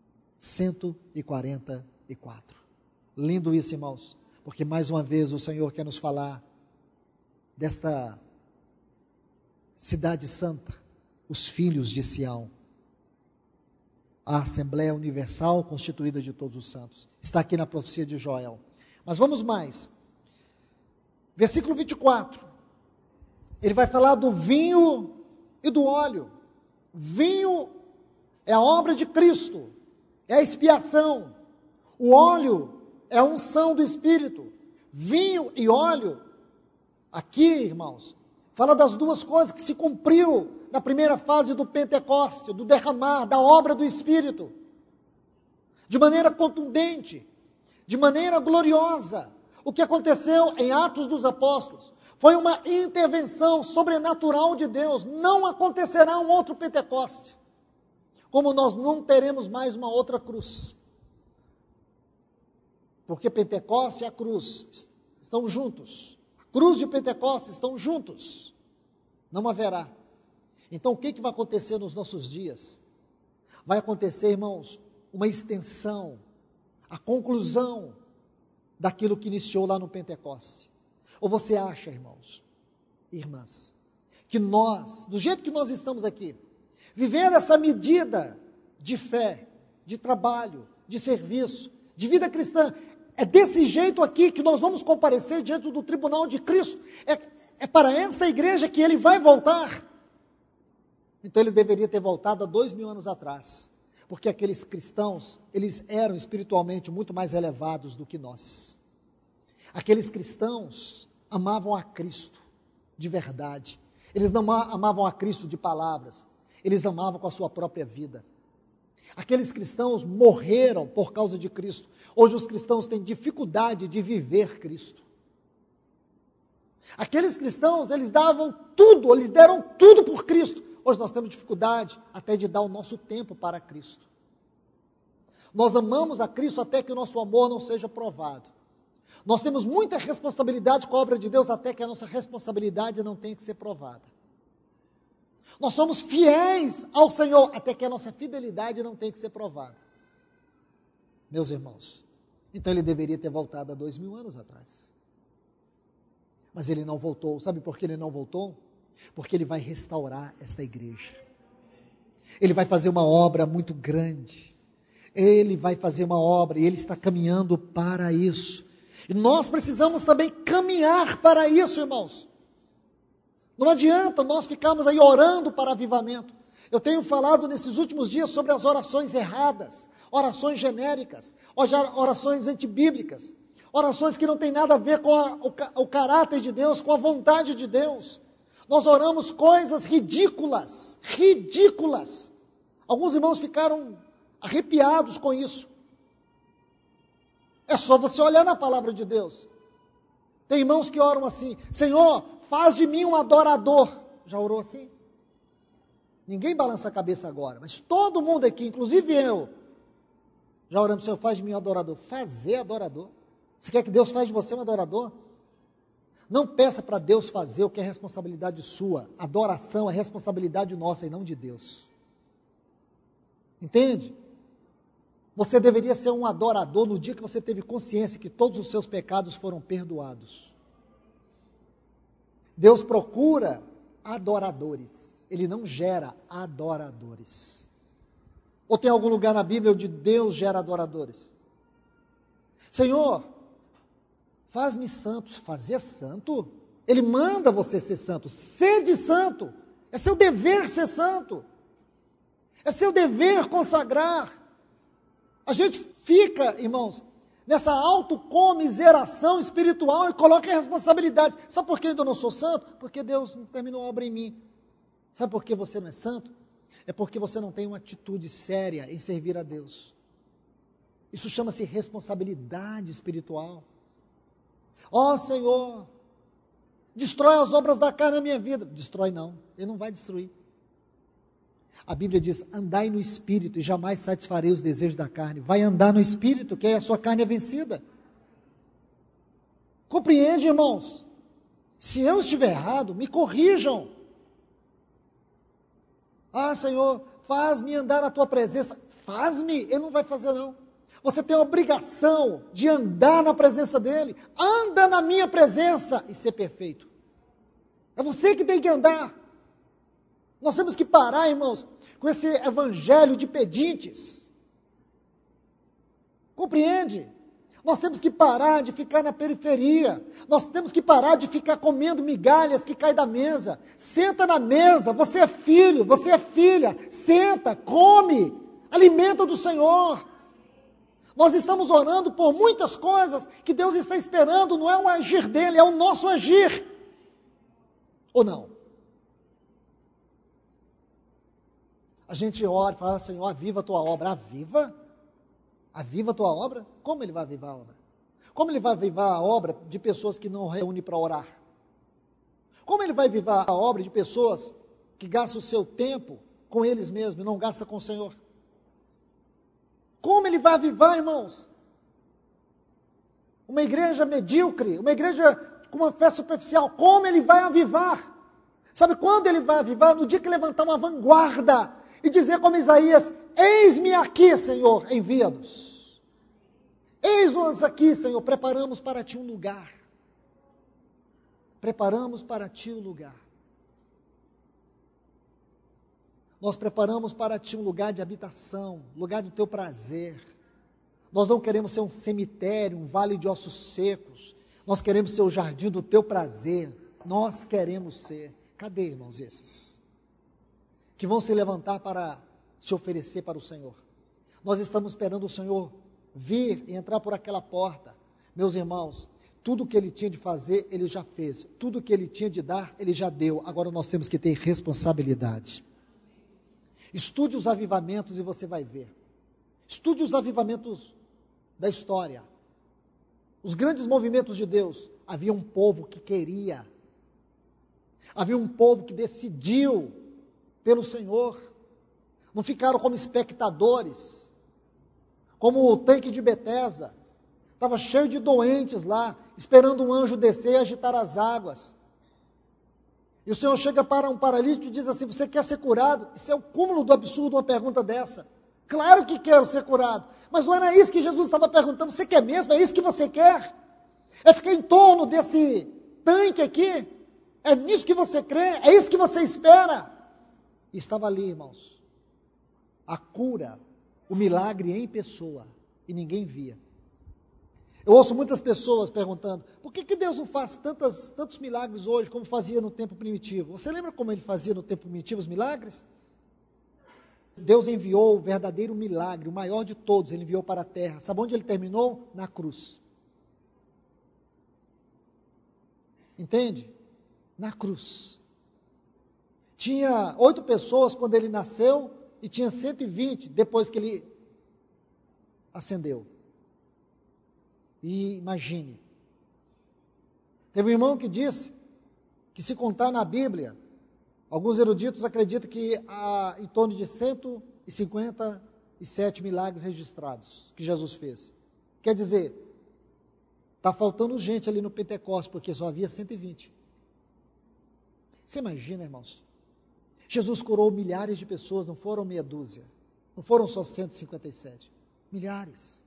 144. Lindo isso, irmãos, porque mais uma vez o Senhor quer nos falar desta cidade santa, os filhos de Sião, a Assembleia Universal constituída de todos os santos. Está aqui na profecia de Joel. Mas vamos mais. Versículo 24. Ele vai falar do vinho e do óleo. Vinho é a obra de Cristo, é a expiação. O óleo é a unção do Espírito. Vinho e óleo, aqui, irmãos, fala das duas coisas que se cumpriu na primeira fase do Pentecoste, do derramar, da obra do Espírito. De maneira contundente, de maneira gloriosa. O que aconteceu em Atos dos Apóstolos foi uma intervenção sobrenatural de Deus. Não acontecerá um outro Pentecoste, como nós não teremos mais uma outra cruz. Porque Pentecostes e a cruz estão juntos. A cruz e o Pentecostes estão juntos. Não haverá. Então o que vai acontecer nos nossos dias? Vai acontecer, irmãos, uma extensão, a conclusão daquilo que iniciou lá no Pentecostes. Ou você acha, irmãos, irmãs, que nós, do jeito que nós estamos aqui, vivendo essa medida de fé, de trabalho, de serviço, de vida cristã, é desse jeito aqui que nós vamos comparecer diante do tribunal de Cristo? É para esta igreja que ele vai voltar? Então ele deveria ter voltado há 2000 anos atrás, porque aqueles cristãos, eles eram espiritualmente muito mais elevados do que nós. Aqueles cristãos amavam a Cristo de verdade. Eles não amavam a Cristo de palavras, eles amavam com a sua própria vida. Aqueles cristãos morreram por causa de Cristo. Hoje os cristãos têm dificuldade de viver Cristo. Aqueles cristãos, eles davam tudo, eles deram tudo por Cristo. Hoje nós temos dificuldade até de dar o nosso tempo para Cristo. Nós amamos a Cristo até que o nosso amor não seja provado. Nós temos muita responsabilidade com a obra de Deus até que a nossa responsabilidade não tenha que ser provada. Nós somos fiéis ao Senhor até que a nossa fidelidade não tenha que ser provada. Meus irmãos, então ele deveria ter voltado há 2000 anos atrás. Mas ele não voltou. Sabe por que ele não voltou? Porque ele vai restaurar esta igreja. Ele vai fazer uma obra muito grande. Ele vai fazer uma obra e ele está caminhando para isso. E nós precisamos também caminhar para isso, irmãos. Não adianta nós ficarmos aí orando para avivamento. Eu tenho falado nesses últimos dias sobre as orações erradas, orações genéricas, orações antibíblicas, orações que não têm nada a ver com o caráter de Deus, com a vontade de Deus. Nós oramos coisas ridículas, ridículas. Alguns irmãos ficaram arrepiados com isso. É só você olhar na palavra de Deus. Tem irmãos que oram assim: Senhor, faz de mim um adorador. Já orou assim? Ninguém balança a cabeça agora, mas todo mundo aqui, inclusive eu, já oramos: Senhor, faz de mim um adorador. Fazer adorador? Você quer que Deus faça de você um adorador? Não peça para Deus fazer o que é responsabilidade sua. Adoração é responsabilidade nossa e não de Deus. Entende? Você deveria ser um adorador no dia que você teve consciência que todos os seus pecados foram perdoados. Deus procura adoradores, Ele não gera adoradores. Ou tem algum lugar na Bíblia onde Deus gera adoradores? Senhor, faz-me santo. Fazer santo? Ele manda você ser santo. Sede santo. É seu dever ser santo. É seu dever consagrar. A gente fica, irmãos, nessa autocomiseração espiritual e coloca a responsabilidade. Sabe por que eu ainda não sou santo? Porque Deus não terminou a obra em mim. Sabe por que você não é santo? É porque você não tem uma atitude séria em servir a Deus. Isso chama-se responsabilidade espiritual. Ó Senhor, destrói as obras da carne na minha vida. Destrói não, Ele não vai destruir. A Bíblia diz: andai no Espírito e jamais satisfarei os desejos da carne. Vai andar no Espírito, que a sua carne é vencida. Compreende, irmãos? Se eu estiver errado, me corrijam. Ah, Senhor, faz-me andar na tua presença. Faz-me, Ele não vai fazer não. Você tem a obrigação de andar na presença dEle. Anda na minha presença e ser perfeito. É você que tem que andar. Nós temos que parar, irmãos, com esse evangelho de pedintes. Compreende? Nós temos que parar de ficar na periferia. Nós temos que parar de ficar comendo migalhas que caem da mesa. Senta na mesa, você é filho, você é filha. Senta, come, alimenta do Senhor. Nós estamos orando por muitas coisas que Deus está esperando, não é um agir dele, é o nosso agir. Ou não? A gente ora e fala: Senhor, aviva a tua obra. Aviva? Aviva a tua obra? Como Ele vai avivar a obra? Como Ele vai avivar a obra de pessoas que não reúnem para orar? Como Ele vai avivar a obra de pessoas que gastam o seu tempo com eles mesmos e não gastam com o Senhor? Como Ele vai avivar, irmãos? uma igreja medíocre, uma igreja com uma fé superficial, como ele vai avivar? Sabe quando ele vai avivar? No dia que levantar uma vanguarda e dizer como Isaías: eis-me aqui, Senhor, envia-nos. Eis-nos aqui, Senhor, preparamos para ti um lugar. Preparamos para ti um lugar. Nós preparamos para ti um lugar de habitação, lugar do teu prazer. Nós não queremos ser um cemitério, um vale de ossos secos. Nós queremos ser o jardim do teu prazer. Nós queremos ser. Cadê, irmãos, esses? Que vão se levantar para se oferecer para o Senhor. Nós estamos esperando o Senhor vir e entrar por aquela porta. Meus irmãos, tudo que Ele tinha de fazer, Ele já fez. Tudo que Ele tinha de dar, Ele já deu. Agora nós temos que ter responsabilidade. Estude os avivamentos e você vai ver. Estude os avivamentos da história. Os grandes movimentos de Deus. Havia um povo que queria. Havia um povo que decidiu pelo Senhor. Não ficaram como espectadores. Como o tanque de Betesda. Estava cheio de doentes lá, esperando um anjo descer e agitar as águas. E o Senhor chega para um paralítico e diz assim: você quer ser curado? Isso é o cúmulo do absurdo, uma pergunta dessa. Claro que quero ser curado. Mas não era isso que Jesus estava perguntando. Você quer mesmo? É isso que você quer? É ficar em torno desse tanque aqui? É nisso que você crê? É isso que você espera? E estava ali, irmãos, a cura, o milagre em pessoa, e ninguém via. Eu ouço muitas pessoas perguntando: por que Deus não faz tantos milagres hoje como fazia no tempo primitivo? Você lembra como Ele fazia no tempo primitivo os milagres? Deus enviou o verdadeiro milagre, o maior de todos, Ele enviou para a terra. Sabe onde Ele terminou? Na cruz. Entende? Na cruz. Tinha 8 pessoas quando Ele nasceu e tinha 120 depois que Ele ascendeu. E imagine, teve um irmão que disse que, se contar na Bíblia, alguns eruditos acreditam que há em torno de 157 milagres registrados que Jesus fez. Quer dizer, está faltando gente ali no Pentecostes, porque só havia 120. Você imagina, irmãos? Jesus curou milhares de pessoas, não foram meia dúzia, não foram só 157, milhares.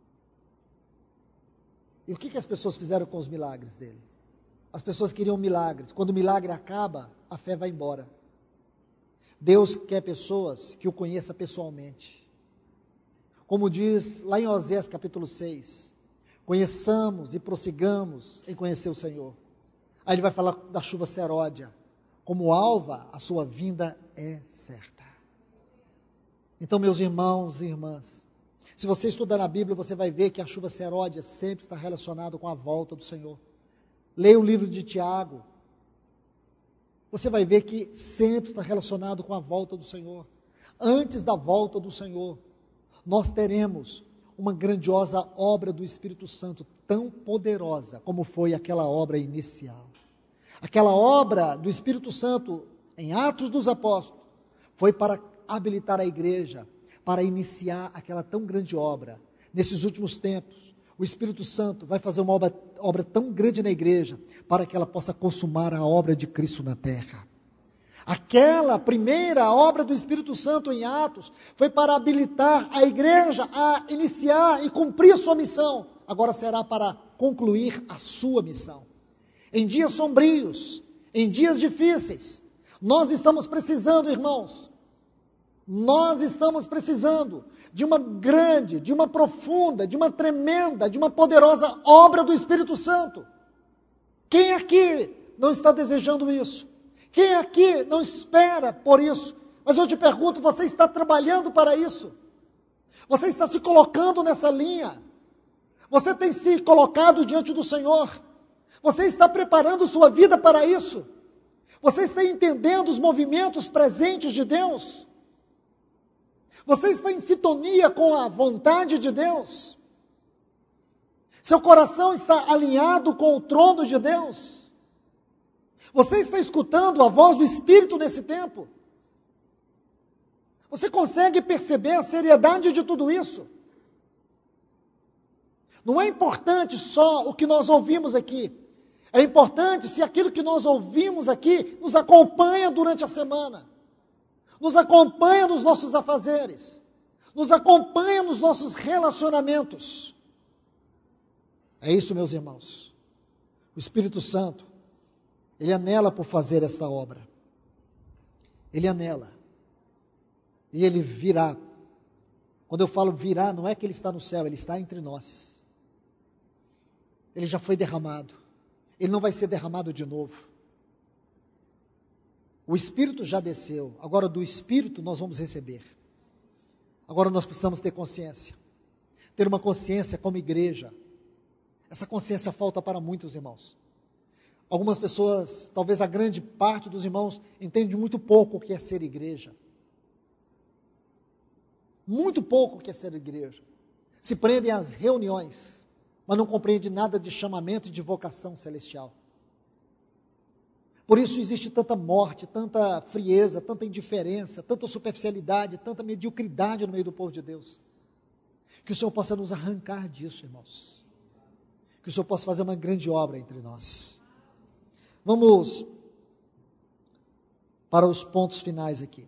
E o que as pessoas fizeram com os milagres dele? As pessoas queriam milagres. Quando o milagre acaba, a fé vai embora. Deus quer pessoas que o conheçam pessoalmente. Como diz lá em Osés capítulo 6, conheçamos e prossigamos em conhecer o Senhor. Aí ele vai falar da chuva seródia. Como alva, a sua vinda é certa. Então, meus irmãos e irmãs, se você estudar na Bíblia, você vai ver que a chuva seródia sempre está relacionada com a volta do Senhor. Leia o livro de Tiago. Você vai ver que sempre está relacionado com a volta do Senhor. Antes da volta do Senhor, nós teremos uma grandiosa obra do Espírito Santo, tão poderosa como foi aquela obra inicial. Aquela obra do Espírito Santo em Atos dos Apóstolos foi para habilitar a igreja, para iniciar aquela tão grande obra. Nesses últimos tempos, o Espírito Santo vai fazer uma obra tão grande na igreja, para que ela possa consumar a obra de Cristo na terra. Aquela primeira obra do Espírito Santo em Atos, foi para habilitar a igreja a iniciar e cumprir sua missão. Agora será para concluir a sua missão. Em dias sombrios, em dias difíceis, nós estamos precisando, irmãos, nós estamos precisando de uma grande, de uma profunda, de uma tremenda, de uma poderosa obra do Espírito Santo. Quem aqui não está desejando isso? Quem aqui não espera por isso? Mas eu te pergunto, você está trabalhando para isso? Você está se colocando nessa linha? Você tem se colocado diante do Senhor? Você está preparando sua vida para isso? Você está entendendo os movimentos presentes de Deus? Você está em sintonia com a vontade de Deus? Seu coração está alinhado com o trono de Deus? Você está escutando a voz do Espírito nesse tempo? Você consegue perceber a seriedade de tudo isso? Não é importante só o que nós ouvimos aqui. É importante se aquilo que nós ouvimos aqui nos acompanha durante a semana, nos acompanha nos nossos afazeres, nos acompanha nos nossos relacionamentos. É isso, meus irmãos. O Espírito Santo, ele anela por fazer esta obra. Ele anela. E ele virá. Quando eu falo virá, não é que ele está no céu, ele está entre nós. Ele já foi derramado. Ele não vai ser derramado de novo. O Espírito já desceu. Agora do Espírito nós vamos receber. Agora nós precisamos ter consciência. Ter uma consciência como igreja. Essa consciência falta para muitos irmãos. Algumas pessoas, talvez a grande parte dos irmãos, entende muito pouco o que é ser igreja. Muito pouco o que é ser igreja. Se prendem às reuniões, mas não compreendem nada de chamamento e de vocação celestial. Por isso existe tanta morte, tanta frieza, tanta indiferença, tanta superficialidade, tanta mediocridade no meio do povo de Deus. Que o Senhor possa nos arrancar disso, irmãos. Que o Senhor possa fazer uma grande obra entre nós. Vamos para os pontos finais aqui.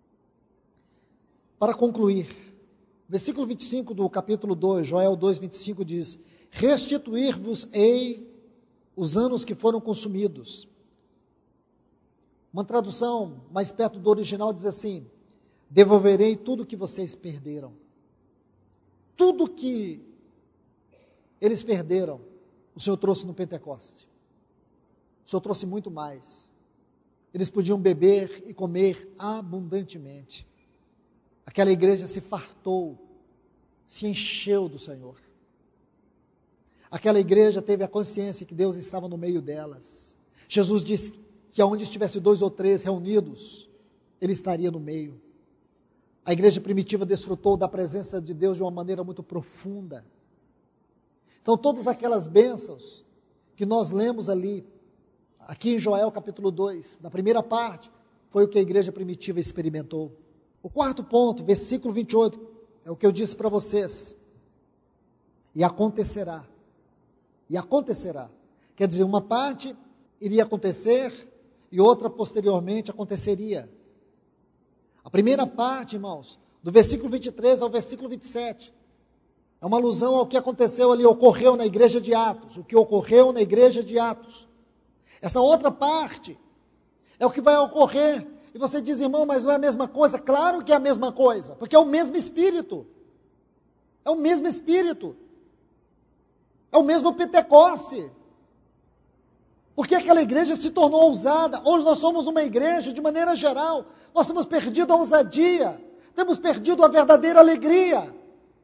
Para concluir, versículo 25 do capítulo 2, Joel 2, 25 diz: restituir-vos-ei os anos que foram consumidos. Uma tradução mais perto do original diz assim: devolverei tudo que vocês perderam. Tudo que eles perderam, o Senhor trouxe no Pentecoste. O Senhor trouxe muito mais. Eles podiam beber e comer abundantemente. Aquela igreja se fartou, se encheu do Senhor. Aquela igreja teve a consciência que Deus estava no meio delas. Jesus disse que aonde estivesse 2 ou 3 reunidos, Ele estaria no meio. A igreja primitiva desfrutou da presença de Deus de uma maneira muito profunda. Então todas aquelas bênçãos que nós lemos ali, aqui em Joel capítulo 2, na primeira parte, foi o que a igreja primitiva experimentou. O quarto ponto, versículo 28, é o que eu disse para vocês. E acontecerá. E acontecerá. Quer dizer, uma parte iria acontecer e outra posteriormente aconteceria. A primeira parte, irmãos, do versículo 23 ao versículo 27, é uma alusão ao que aconteceu ali, ocorreu na igreja de Atos, o que ocorreu na igreja de Atos. Essa outra parte é o que vai ocorrer. E você diz, irmão, mas não é a mesma coisa? Claro que é a mesma coisa, porque é o mesmo Espírito. É o mesmo Espírito. É o mesmo Pentecoste. Porque aquela igreja se tornou ousada. Hoje nós somos uma igreja, de maneira geral, nós temos perdido a ousadia, temos perdido a verdadeira alegria.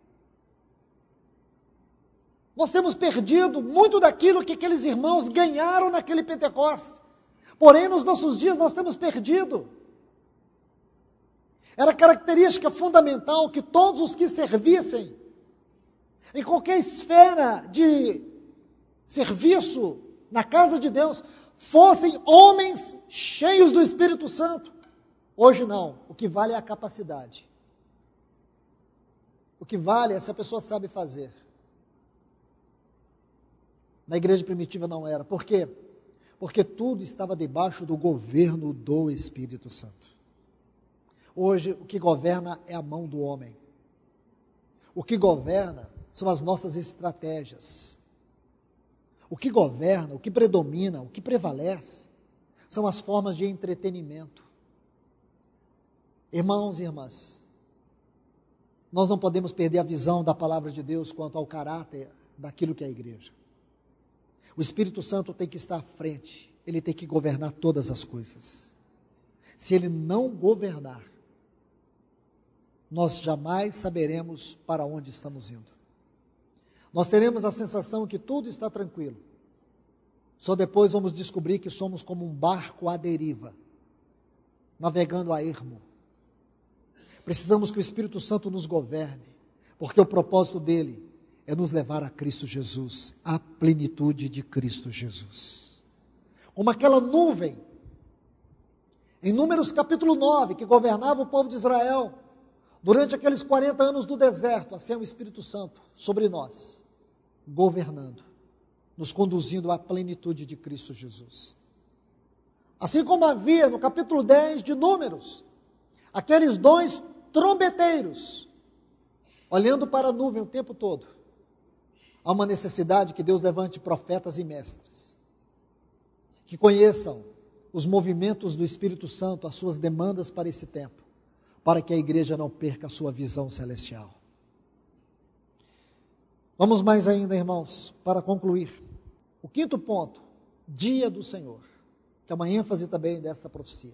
Nós temos perdido muito daquilo que aqueles irmãos ganharam naquele Pentecostes. Porém, nos nossos dias nós temos perdido. Era característica fundamental que todos os que servissem, em qualquer esfera de serviço na casa de Deus, fossem homens cheios do Espírito Santo. Hoje não, o que vale é a capacidade. O que vale é se a pessoa sabe fazer. Na igreja primitiva não era. Por quê? Porque tudo estava debaixo do governo do Espírito Santo. Hoje, o que governa é a mão do homem. O que governa são as nossas estratégias. O que governa, o que predomina, o que prevalece, são as formas de entretenimento. Irmãos e irmãs, nós não podemos perder a visão da palavra de Deus quanto ao caráter daquilo que é a igreja. O Espírito Santo tem que estar à frente, ele tem que governar todas as coisas. Se ele não governar, nós jamais saberemos para onde estamos indo. Nós teremos a sensação que tudo está tranquilo. Só depois vamos descobrir que somos como um barco à deriva, navegando a ermo. Precisamos que o Espírito Santo nos governe, porque o propósito dele é nos levar a Cristo Jesus, à plenitude de Cristo Jesus. Como aquela nuvem, em Números capítulo 9, que governava o povo de Israel, durante aqueles 40 anos do deserto, assim é o Espírito Santo sobre nós, governando, nos conduzindo à plenitude de Cristo Jesus. Assim como havia no capítulo 10 de Números, aqueles 2 trombeteiros, olhando para a nuvem o tempo todo, há uma necessidade que Deus levante profetas e mestres, que conheçam os movimentos do Espírito Santo, as suas demandas para esse tempo, para que a igreja não perca a sua visão celestial. Vamos mais ainda, irmãos, para concluir. O 5º ponto, dia do Senhor, que é uma ênfase também desta profecia.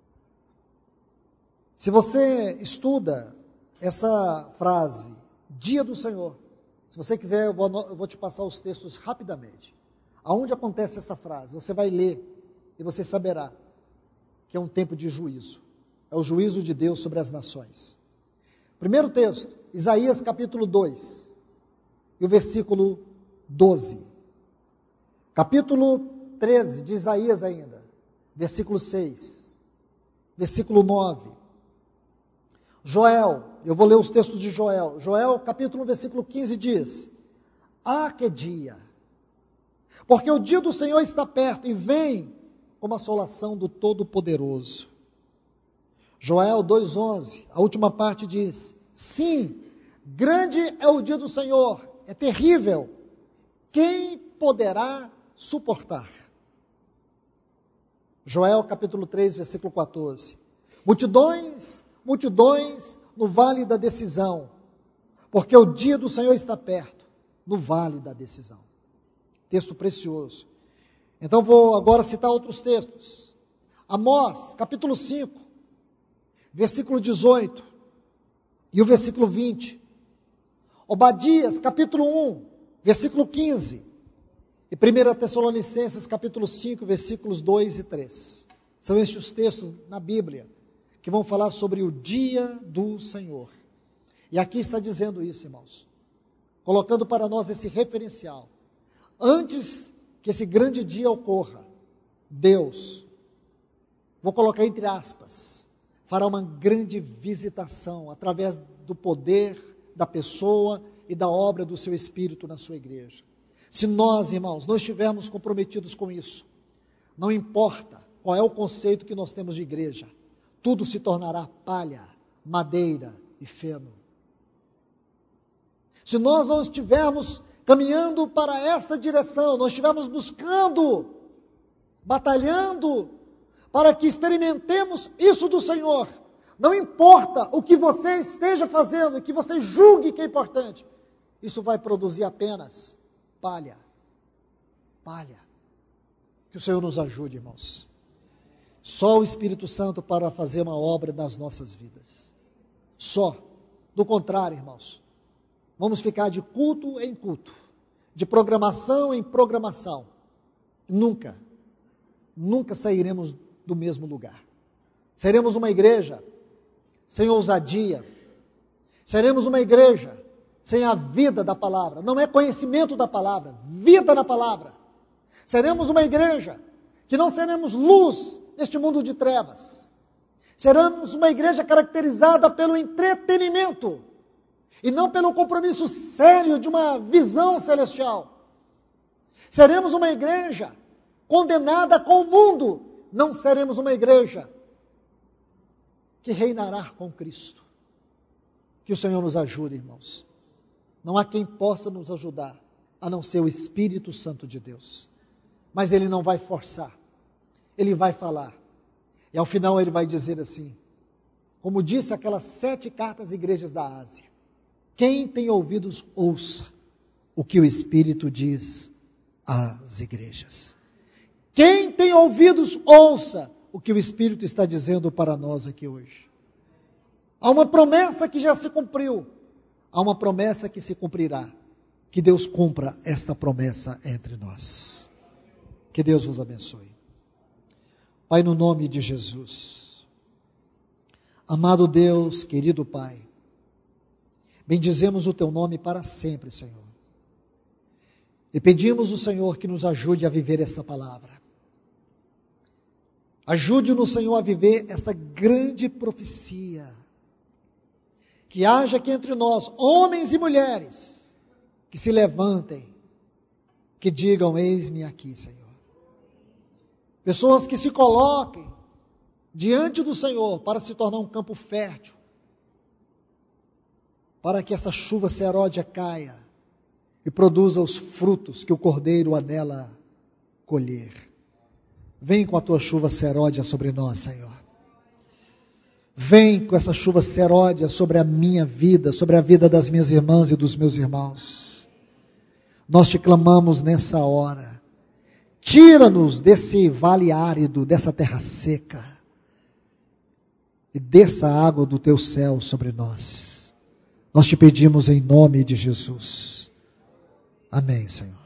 Se você estuda essa frase, dia do Senhor, se você quiser, eu vou te passar os textos rapidamente. Aonde acontece essa frase? Você vai ler e você saberá que é um tempo de juízo. É o juízo de Deus sobre as nações. Primeiro texto, Isaías capítulo 2, e o versículo 12. Capítulo 13 de Isaías ainda, versículo 6, versículo 9. Joel, eu vou ler os textos de Joel. Joel, capítulo 1, versículo 15 diz: Ah, que dia! Porque o dia do Senhor está perto e vem como a assolação do Todo-Poderoso. Joel 2,11, a última parte diz: Sim, grande é o dia do Senhor, é terrível. Quem poderá suportar? Joel capítulo 3, versículo 14. Multidões, multidões no vale da decisão, porque o dia do Senhor está perto, no vale da decisão. Texto precioso. Então vou agora citar outros textos. Amós, capítulo 5, versículo 18 e o versículo 20. Obadias, capítulo 1, versículo 15. E 1 Tessalonicenses, capítulo 5, versículos 2 e 3. São estes os textos na Bíblia que vão falar sobre o dia do Senhor. E aqui está dizendo isso, irmãos, colocando para nós esse referencial. Antes que esse grande dia ocorra, Deus, vou colocar entre aspas, fará uma grande visitação através do poder da pessoa e da obra do seu Espírito na sua igreja. Se nós, irmãos, não estivermos comprometidos com isso, não importa qual é o conceito que nós temos de igreja, tudo se tornará palha, madeira e feno. Se nós não estivermos caminhando para esta direção, nós estivermos buscando, batalhando, para que experimentemos isso do Senhor, não importa o que você esteja fazendo, o que você julgue que é importante, isso vai produzir apenas palha, palha. Que o Senhor nos ajude, irmãos. Só o Espírito Santo para fazer uma obra nas nossas vidas. Só. Do contrário, irmãos, vamos ficar de culto em culto, de programação em programação. Nunca sairemos do mesmo lugar. Seremos uma igreja sem ousadia. Seremos uma igreja sem a vida da palavra. Não é conhecimento da palavra, vida na palavra. Seremos uma igreja que não seremos luz neste mundo de trevas. Seremos uma igreja caracterizada pelo entretenimento e não pelo compromisso sério de uma visão celestial. Seremos uma igreja condenada com o mundo, não seremos uma igreja que reinará com Cristo. Que o Senhor nos ajude, irmãos. Não há quem possa nos ajudar, a não ser o Espírito Santo de Deus. Mas Ele não vai forçar, Ele vai falar. E ao final Ele vai dizer assim, como disse aquelas 7 cartas às igrejas da Ásia: quem tem ouvidos, ouça o que o Espírito diz às igrejas. Quem tem ouvidos, ouça o que o Espírito está dizendo para nós aqui hoje. Há uma promessa que já se cumpriu, há uma promessa que se cumprirá. Que Deus cumpra esta promessa entre nós. Que Deus vos abençoe. Pai, no nome de Jesus, amado Deus, querido Pai, bendizemos o Teu nome para sempre, Senhor. E pedimos ao Senhor que nos ajude a viver esta palavra. Ajude-nos, Senhor, a viver esta grande profecia. Que haja aqui entre nós, homens e mulheres, que se levantem que digam: eis-me aqui, Senhor. Pessoas que se coloquem diante do Senhor para se tornar um campo fértil, para que essa chuva seródia caia e produza os frutos que o Cordeiro anela colher. Vem com a tua chuva seródia sobre nós, Senhor. Vem com essa chuva seródia sobre a minha vida, sobre a vida das minhas irmãs e dos meus irmãos. Nós te clamamos nessa hora. Tira-nos desse vale árido, dessa terra seca, e desça a água do teu céu sobre nós. Nós te pedimos em nome de Jesus. Amém, Senhor.